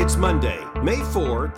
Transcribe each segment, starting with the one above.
It's Monday, May 4,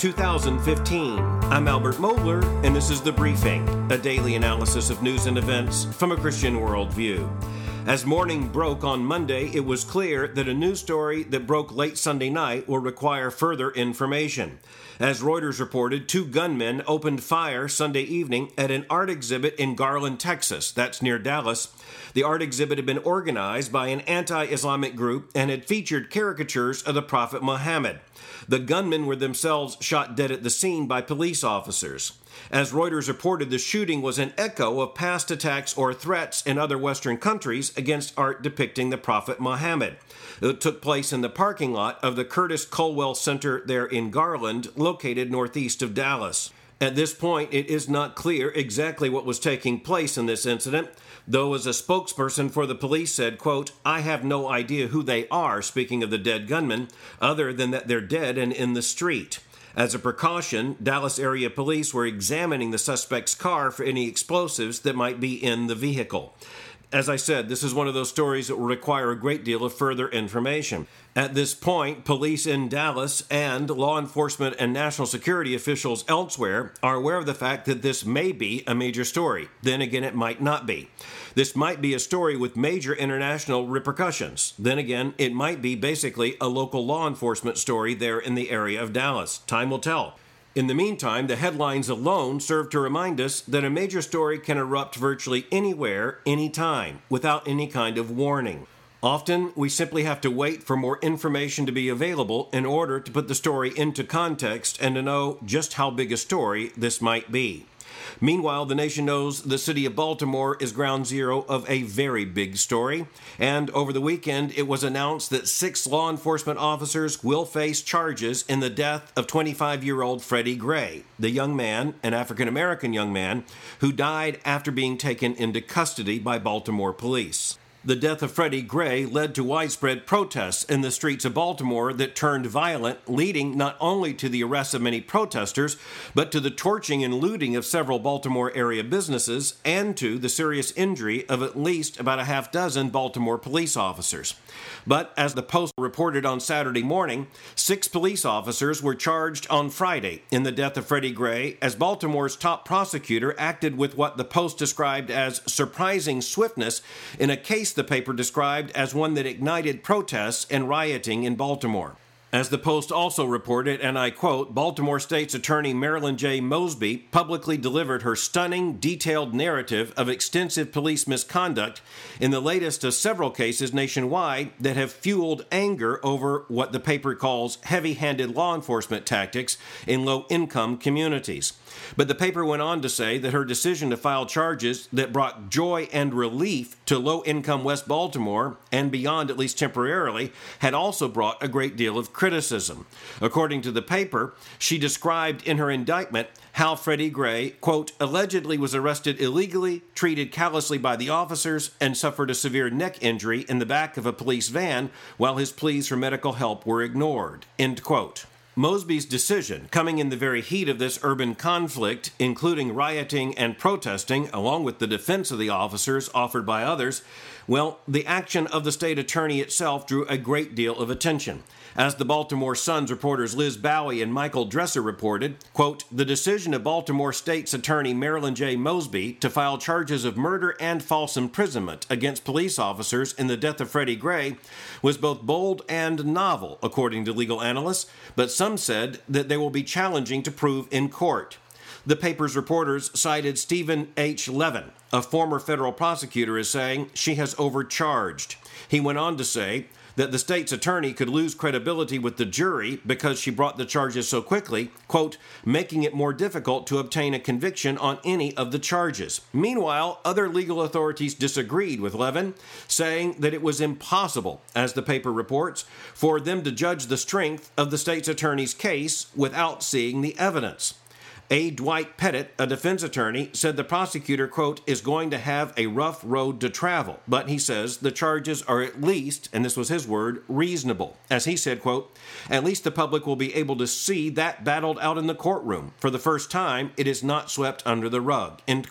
2015. I'm Albert Mohler, and this is The Briefing, a daily analysis of news and events from a Christian worldview. As morning broke on Monday, it was clear that a news story that broke late Sunday night will require further information. As Reuters reported, 2 gunmen opened fire Sunday evening at an art exhibit in Garland, Texas. That's near Dallas. The art exhibit had been organized by an anti-Islamic group and had featured caricatures of the Prophet Muhammad. The gunmen were themselves shot dead at the scene by police officers. As Reuters reported, the shooting was an echo of past attacks or threats in other Western countries against art depicting the Prophet Muhammad. It took place in the parking lot of the Curtis Culwell Center there in Garland, located northeast of Dallas. At this point, it is not clear exactly what was taking place in this incident, though as a spokesperson for the police said, quote, "I have no idea who they are," speaking of the dead gunmen, other than that they're dead and in the street. As a precaution, Dallas area police were examining the suspect's car for any explosives that might be in the vehicle. As I said, this is one of those stories that will require a great deal of further information. At this point, police in Dallas and law enforcement and national security officials elsewhere are aware of the fact that this may be a major story. Then again, it might not be. This might be a story with major international repercussions. Then again, it might be basically a local law enforcement story there in the area of Dallas. Time will tell. In the meantime, the headlines alone serve to remind us that a major story can erupt virtually anywhere, anytime, without any kind of warning. Often, we simply have to wait for more information to be available in order to put the story into context and to know just how big a story this might be. Meanwhile, the nation knows the city of Baltimore is ground zero of a very big story, and over the weekend it was announced that 6 law enforcement officers will face charges in the death of 25-year-old Freddie Gray, the young man, an African-American young man, who died after being taken into custody by Baltimore police. The death of Freddie Gray led to widespread protests in the streets of Baltimore that turned violent, leading not only to the arrest of many protesters, but to the torching and looting of several Baltimore area businesses and to the serious injury of at least about a half dozen Baltimore police officers. But as the Post reported on Saturday morning, 6 police officers were charged on Friday in the death of Freddie Gray as Baltimore's top prosecutor acted with what the Post described as surprising swiftness in a case the paper described as one that ignited protests and rioting in Baltimore. As the Post also reported, and I quote, Baltimore State's Attorney Marilyn J. Mosby publicly delivered her stunning, detailed narrative of extensive police misconduct in the latest of several cases nationwide that have fueled anger over what the paper calls heavy-handed law enforcement tactics in low-income communities. But the paper went on to say that her decision to file charges that brought joy and relief to low-income West Baltimore, and beyond at least temporarily, had also brought a great deal of criticism. According to the paper, she described in her indictment how Freddie Gray, quote, allegedly was arrested illegally, treated callously by the officers, and suffered a severe neck injury in the back of a police van while his pleas for medical help were ignored, end quote. Mosby's decision, coming in the very heat of this urban conflict, including rioting and protesting, along with the defense of the officers offered by others, well, the action of the state attorney itself drew a great deal of attention. As the Baltimore Sun's reporters Liz Bowie and Michael Dresser reported, quote, the decision of Baltimore State's Attorney Marilyn J. Mosby to file charges of murder and false imprisonment against police officers in the death of Freddie Gray was both bold and novel, according to legal analysts, but some said that they will be challenging to prove in court. The paper's reporters cited Stephen H. Levin, a former federal prosecutor, as saying she has overcharged. He went on to say that the state's attorney could lose credibility with the jury because she brought the charges so quickly, quote, making it more difficult to obtain a conviction on any of the charges. Meanwhile, other legal authorities disagreed with Levin, saying that it was impossible, as the paper reports, for them to judge the strength of the state's attorney's case without seeing the evidence. A. Dwight Pettit, a defense attorney, said the prosecutor, quote, is going to have a rough road to travel, but he says the charges are at least, and this was his word, reasonable. As he said, quote, at least the public will be able to see that battled out in the courtroom. For the first time, it is not swept under the rug, end quote.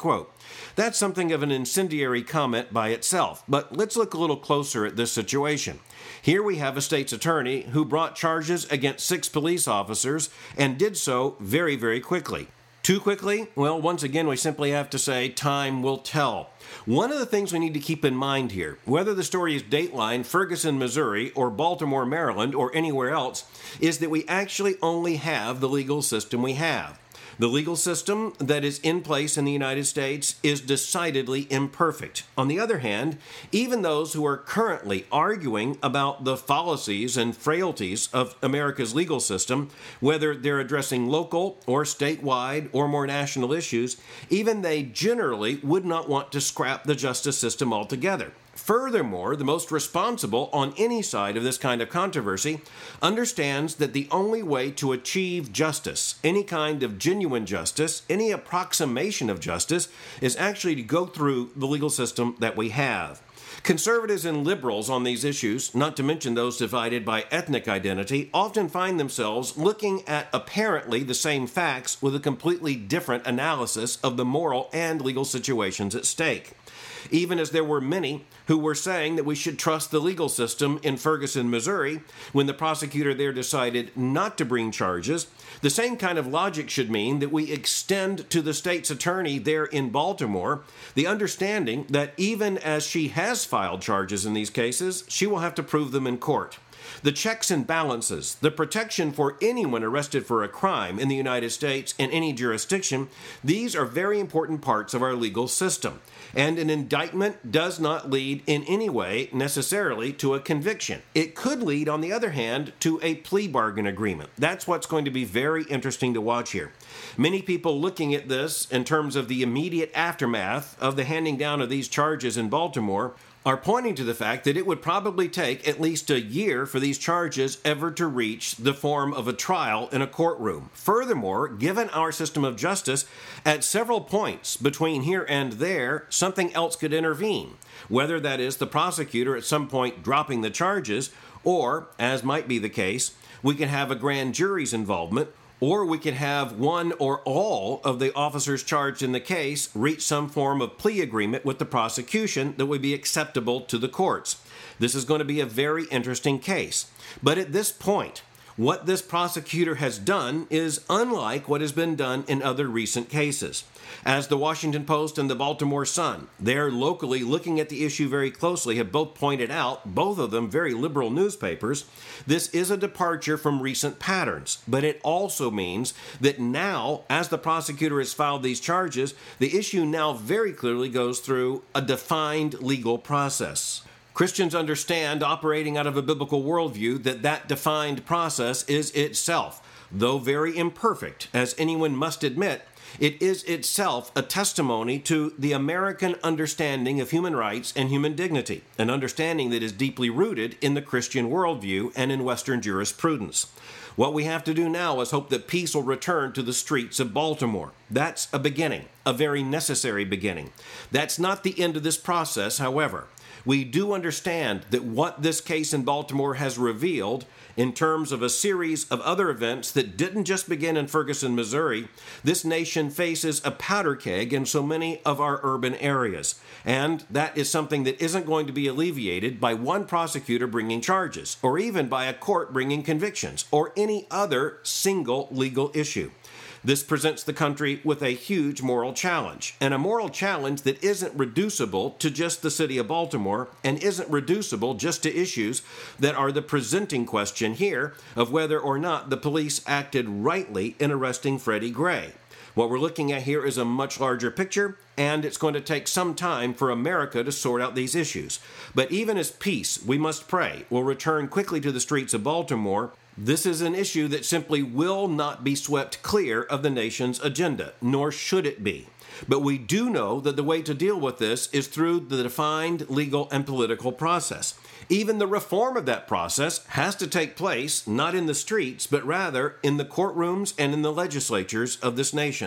That's something of an incendiary comment by itself, but let's look a little closer at this situation. Here we have a state's attorney who brought charges against 6 police officers and did so very, very quickly. Too quickly? Well, once again, we simply have to say time will tell. One of the things we need to keep in mind here, whether the story is Dateline, Ferguson, Missouri, or Baltimore, Maryland, or anywhere else, is that we actually only have the legal system we have. The legal system that is in place in the United States is decidedly imperfect. On the other hand, even those who are currently arguing about the fallacies and frailties of America's legal system, whether they're addressing local or statewide or more national issues, even they generally would not want to scrap the justice system altogether. Furthermore, the most responsible on any side of this kind of controversy understands that the only way to achieve justice, any kind of genuine justice, any approximation of justice, is actually to go through the legal system that we have. Conservatives and liberals on these issues, not to mention those divided by ethnic identity, often find themselves looking at apparently the same facts with a completely different analysis of the moral and legal situations at stake. Even as there were many who were saying that we should trust the legal system in Ferguson, Missouri, when the prosecutor there decided not to bring charges, the same kind of logic should mean that we extend to the state's attorney there in Baltimore the understanding that even as she has filed charges in these cases, she will have to prove them in court. The checks and balances, the protection for anyone arrested for a crime in the United States in any jurisdiction, these are very important parts of our legal system. And an indictment does not lead in any way necessarily to a conviction. It could lead, on the other hand, to a plea bargain agreement. That's what's going to be very interesting to watch here. Many people looking at this in terms of the immediate aftermath of the handing down of these charges in Baltimore are pointing to the fact that it would probably take at least a year for these charges ever to reach the form of a trial in a courtroom. Furthermore, given our system of justice, at several points between here and there, something else could intervene, whether that is the prosecutor at some point dropping the charges, or, as might be the case, we can have a grand jury's involvement, or we could have one or all of the officers charged in the case reach some form of plea agreement with the prosecution that would be acceptable to the courts. This is going to be a very interesting case. But at this point, what this prosecutor has done is unlike what has been done in other recent cases. As the Washington Post and the Baltimore Sun, they're locally looking at the issue very closely, have both pointed out, both of them very liberal newspapers, this is a departure from recent patterns. But it also means that now, as the prosecutor has filed these charges, the issue now very clearly goes through a defined legal process. Christians understand, operating out of a biblical worldview, that that defined process is itself, though very imperfect, as anyone must admit, it is itself a testimony to the American understanding of human rights and human dignity, an understanding that is deeply rooted in the Christian worldview and in Western jurisprudence. What we have to do now is hope that peace will return to the streets of Baltimore. That's a beginning, a very necessary beginning. That's not the end of this process, however. We do understand that what this case in Baltimore has revealed in terms of a series of other events that didn't just begin in Ferguson, Missouri, this nation faces a powder keg in so many of our urban areas. And that is something that isn't going to be alleviated by one prosecutor bringing charges, or even by a court bringing convictions, or any other single legal issue. This presents the country with a huge moral challenge, and a moral challenge that isn't reducible to just the city of Baltimore and isn't reducible just to issues that are the presenting question here of whether or not the police acted rightly in arresting Freddie Gray. What we're looking at here is a much larger picture, and it's going to take some time for America to sort out these issues. But even as peace, we must pray, will return quickly to the streets of Baltimore, this is an issue that simply will not be swept clear of the nation's agenda, nor should it be. But we do know that the way to deal with this is through the defined legal and political process. Even the reform of that process has to take place not in the streets, but rather in the courtrooms and in the legislatures of this nation.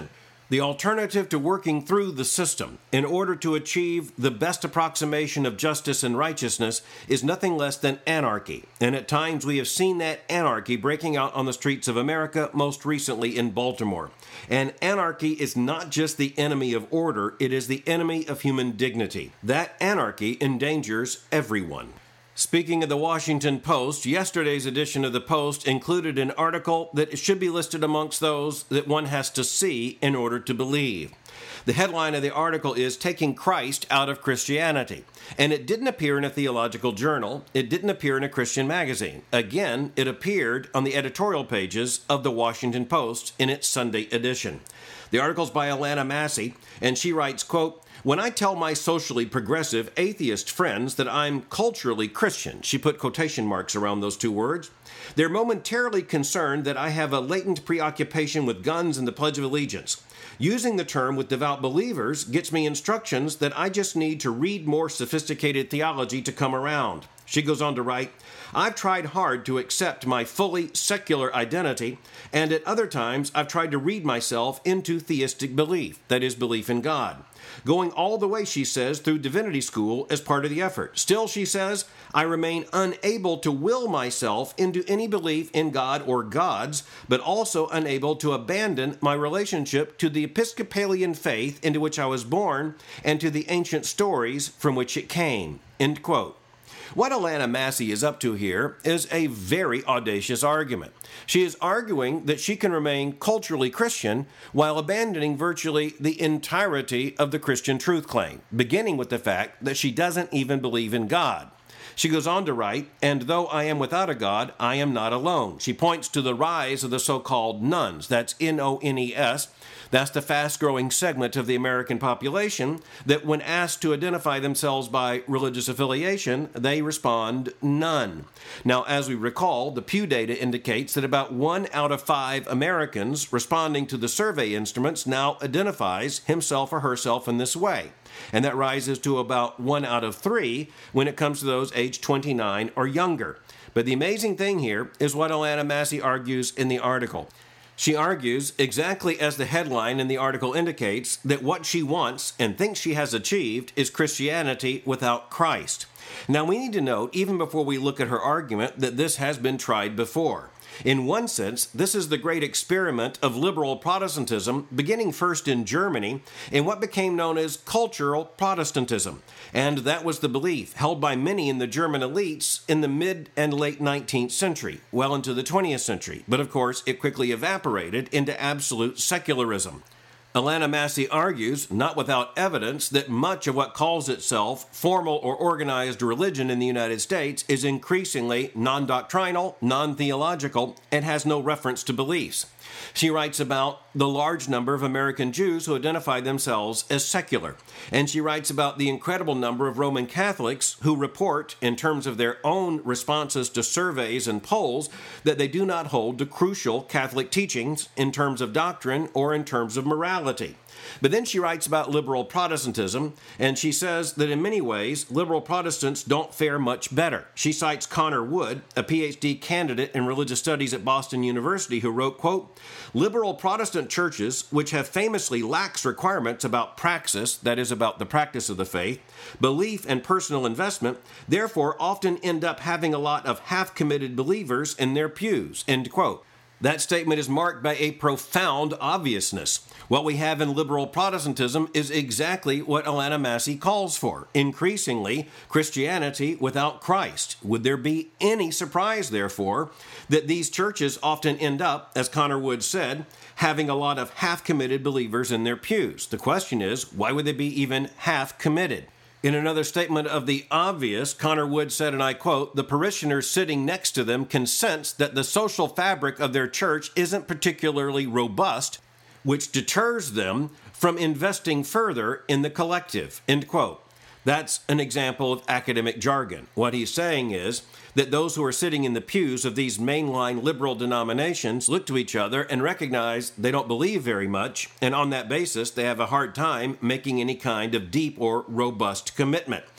The alternative to working through the system in order to achieve the best approximation of justice and righteousness is nothing less than anarchy. And at times we have seen that anarchy breaking out on the streets of America, most recently in Baltimore. And anarchy is not just the enemy of order, it is the enemy of human dignity. That anarchy endangers everyone. Speaking of the Washington Post, yesterday's edition of the Post included an article that should be listed amongst those that one has to see in order to believe. The headline of the article is Taking Christ Out of Christianity, and it didn't appear in a theological journal. It didn't appear in a Christian magazine. Again, it appeared on the editorial pages of the Washington Post in its Sunday edition. The article's by Alana Massey, and she writes, quote, "When I tell my socially progressive atheist friends that I'm culturally Christian," she put quotation marks around those two words, "they're momentarily concerned that I have a latent preoccupation with guns and the Pledge of Allegiance. Using the term with devout believers gets me instructions that I just need to read more sophisticated theology to come around." She goes on to write, "I've tried hard to accept my fully secular identity, and at other times I've tried to read myself into theistic belief, that is, belief in God. Going all the way," she says, "through divinity school as part of the effort. Still," she says, "I remain unable to will myself into any belief in God or gods, but also unable to abandon my relationship to the Episcopalian faith into which I was born and to the ancient stories from which it came." End quote. What Alana Massey is up to here is a very audacious argument. She is arguing that she can remain culturally Christian while abandoning virtually the entirety of the Christian truth claim, beginning with the fact that she doesn't even believe in God. She goes on to write, "And though I am without a God, I am not alone." She points to the rise of the so-called nones. That's N-O-N-E-S. That's the fast-growing segment of the American population that when asked to identify themselves by religious affiliation, they respond none. Now, as we recall, the Pew data indicates that about 1 out of 5 Americans responding to the survey instruments now identifies himself or herself in this way. And that rises to about 1 out of 3 when it comes to those aged 29 or younger. But the amazing thing here is what Alana Massey argues in the article. She argues, exactly as the headline in the article indicates, that what she wants and thinks she has achieved is Christianity without Christ. Now, we need to note, even before we look at her argument, that this has been tried before. In one sense, this is the great experiment of liberal Protestantism, beginning first in Germany, in what became known as cultural Protestantism. And that was the belief held by many in the German elites in the mid and late 19th century, well into the 20th century. But of course, it quickly evaporated into absolute secularism. Alana Massey argues, not without evidence, that much of what calls itself formal or organized religion in the United States is increasingly non-doctrinal, non-theological, and has no reference to beliefs. She writes about the large number of American Jews who identify themselves as secular. And she writes about the incredible number of Roman Catholics who report, in terms of their own responses to surveys and polls, that they do not hold to crucial Catholic teachings in terms of doctrine or in terms of morality. But then she writes about liberal Protestantism, and she says that in many ways, liberal Protestants don't fare much better. She cites Connor Wood, a PhD candidate in religious studies at Boston University, who wrote, quote, "Liberal Protestant churches, which have famously lax requirements about praxis, that is, about the practice of the faith, belief and personal investment, therefore often end up having a lot of half-committed believers in their pews," end quote. That statement is marked by a profound obviousness. What we have in liberal Protestantism is exactly what Alana Massey calls for, increasingly Christianity without Christ. Would there be any surprise, therefore, that these churches often end up, as Connor Wood said, having a lot of half-committed believers in their pews? The question is, why would they be even half-committed? In another statement of the obvious, Connor Wood said, and I quote, "The parishioners sitting next to them can sense that the social fabric of their church isn't particularly robust, which deters them from investing further in the collective," end quote. That's an example of academic jargon. What he's saying is that those who are sitting in the pews of these mainline liberal denominations look to each other and recognize they don't believe very much, and on that basis, they have a hard time making any kind of deep or robust commitment.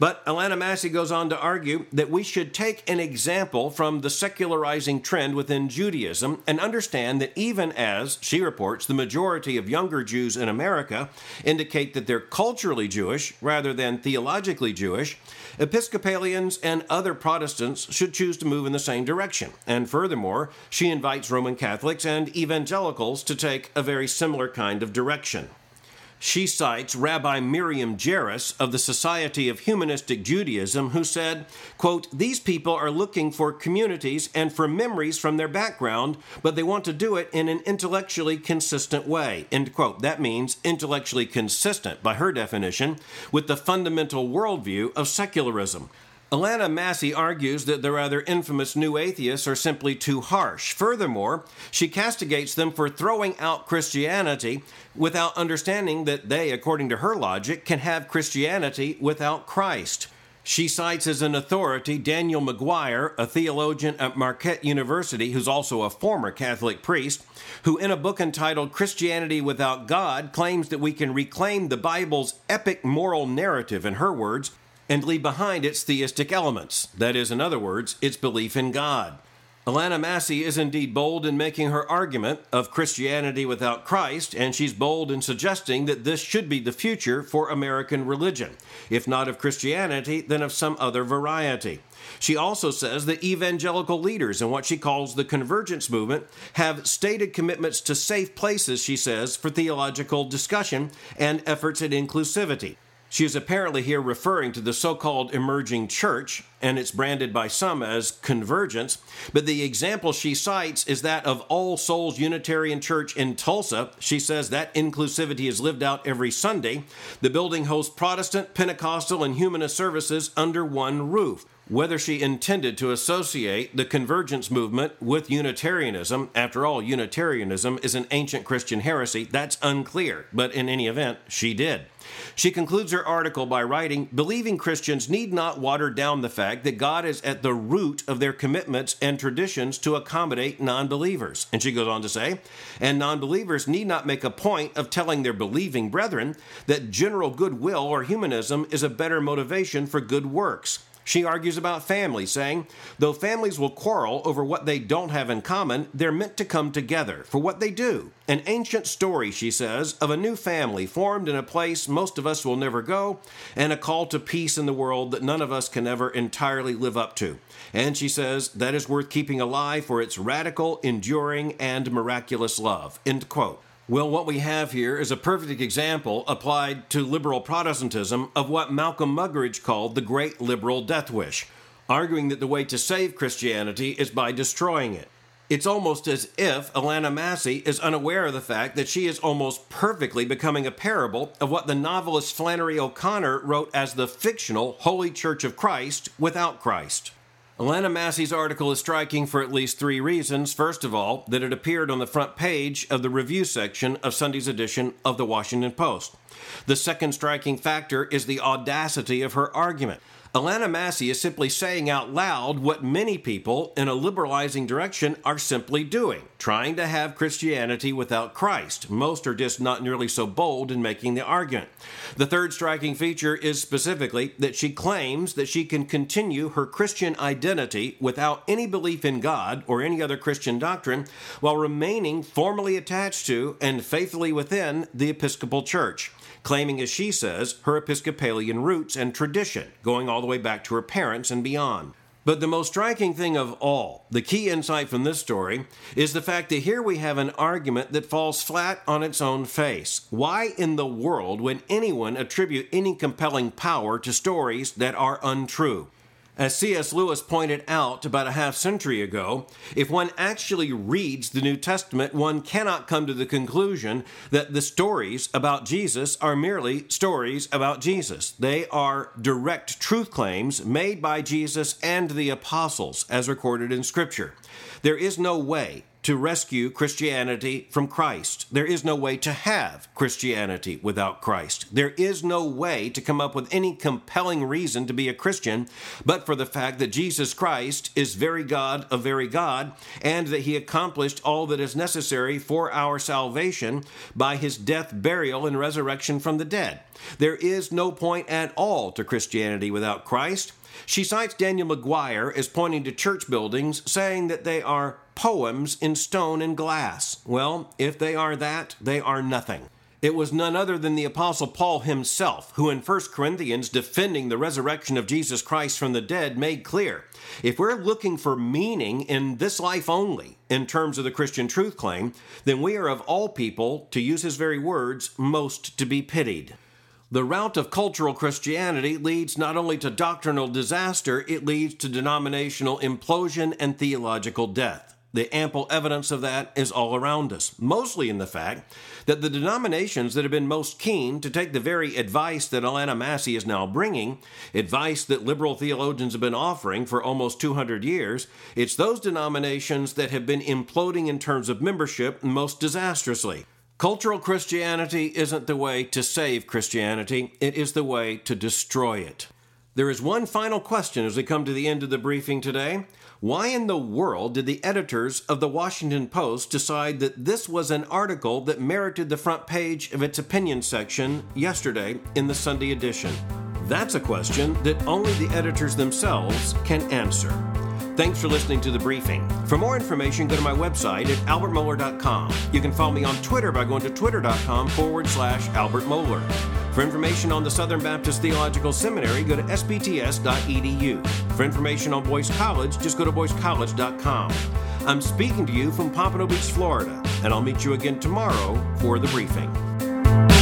But Alanna Massey goes on to argue that we should take an example from the secularizing trend within Judaism and understand that even as, she reports, the majority of younger Jews in America indicate that they're culturally Jewish rather than theologically Jewish, Episcopalians and other Protestants should choose to move in the same direction. And furthermore, she invites Roman Catholics and evangelicals to take a very similar kind of direction. She cites Rabbi Miriam Jairus of the Society of Humanistic Judaism, who said, quote, "These people are looking for communities and for memories from their background, but they want to do it in an intellectually consistent way," end quote. That means intellectually consistent, by her definition, with the fundamental worldview of secularism. Alanna Massey argues that the rather infamous New Atheists are simply too harsh. Furthermore, she castigates them for throwing out Christianity without understanding that they, according to her logic, can have Christianity without Christ. She cites as an authority Daniel McGuire, a theologian at Marquette University who's also a former Catholic priest, who in a book entitled Christianity Without God claims that we can reclaim the Bible's epic moral narrative, in her words, and leave behind its theistic elements. That is, in other words, its belief in God. Alanna Massey is indeed bold in making her argument of Christianity without Christ, and she's bold in suggesting that this should be the future for American religion, if not of Christianity, then of some other variety. She also says that evangelical leaders in what she calls the convergence movement have stated commitments to safe places, she says, for theological discussion and efforts at inclusivity. She is apparently here referring to the so-called emerging church, and it's branded by some as convergence, but the example she cites is that of All Souls Unitarian Church in Tulsa. She says that inclusivity is lived out every Sunday. The building hosts Protestant, Pentecostal, and humanist services under one roof. Whether she intended to associate the convergence movement with Unitarianism, after all, Unitarianism is an ancient Christian heresy, that's unclear, but in any event, she did. She concludes her article by writing, "Believing Christians need not water down the fact that God is at the root of their commitments and traditions to accommodate non-believers." And she goes on to say, "And non-believers need not make a point of telling their believing brethren that general goodwill or humanism is a better motivation for good works." She argues about family, saying, "Though families will quarrel over what they don't have in common, they're meant to come together for what they do. An ancient story," she says, "of a new family formed in a place most of us will never go, and a call to peace in the world that none of us can ever entirely live up to." And she says, "That is worth keeping alive for its radical, enduring, and miraculous love." End quote. Well, what we have here is a perfect example applied to liberal Protestantism of what Malcolm Muggeridge called the great liberal death wish, arguing that the way to save Christianity is by destroying it. It's almost as if Alanna Massey is unaware of the fact that she is almost perfectly becoming a parable of what the novelist Flannery O'Connor wrote as the fictional Holy Church of Christ without Christ. Alanna Massey's article is striking for at least three reasons. First of all, that it appeared on the front page of the review section of Sunday's edition of the Washington Post. The second striking factor is the audacity of her argument. Alanna Massey is simply saying out loud what many people in a liberalizing direction are simply doing, trying to have Christianity without Christ. Most are just not nearly so bold in making the argument. The third striking feature is specifically that she claims that she can continue her Christian identity without any belief in God or any other Christian doctrine while remaining formally attached to and faithfully within the Episcopal Church, claiming, as she says, her Episcopalian roots and tradition, going all the way back to her parents and beyond. But the most striking thing of all, the key insight from this story, is the fact that here we have an argument that falls flat on its own face. Why in the world would anyone attribute any compelling power to stories that are untrue? As C.S. Lewis pointed out about a half-century ago, if one actually reads the New Testament, one cannot come to the conclusion that the stories about Jesus are merely stories about Jesus. They are direct truth claims made by Jesus and the apostles, as recorded in Scripture. There is no way to rescue Christianity from Christ. There is no way to have Christianity without Christ. There is no way to come up with any compelling reason to be a Christian but for the fact that Jesus Christ is very God of very God, and that he accomplished all that is necessary for our salvation by his death, burial, and resurrection from the dead. There is no point at all to Christianity without Christ. She cites Daniel McGuire as pointing to church buildings, saying that they are poems in stone and glass. Well, if they are that, they are nothing. It was none other than the Apostle Paul himself who in 1 Corinthians, defending the resurrection of Jesus Christ from the dead, made clear, if we're looking for meaning in this life only, in terms of the Christian truth claim, then we are of all people, to use his very words, most to be pitied. The route of cultural Christianity leads not only to doctrinal disaster, it leads to denominational implosion and theological death. The ample evidence of that is all around us, mostly in the fact that the denominations that have been most keen to take the very advice that Alana Massey is now bringing, advice that liberal theologians have been offering for almost 200 years, it's those denominations that have been imploding in terms of membership most disastrously. Cultural Christianity isn't the way to save Christianity, it is the way to destroy it. There is one final question as we come to the end of the briefing today. Why in the world did the editors of the Washington Post decide that this was an article that merited the front page of its opinion section yesterday in the Sunday edition? That's a question that only the editors themselves can answer. Thanks for listening to The Briefing. For more information, go to my website at albertmohler.com. You can follow me on Twitter by going to twitter.com/Albert Mohler. For information on the Southern Baptist Theological Seminary, go to spts.edu. For information on Boyce College, just go to boycecollege.com. I'm speaking to you from Pompano Beach, Florida, and I'll meet you again tomorrow for The Briefing.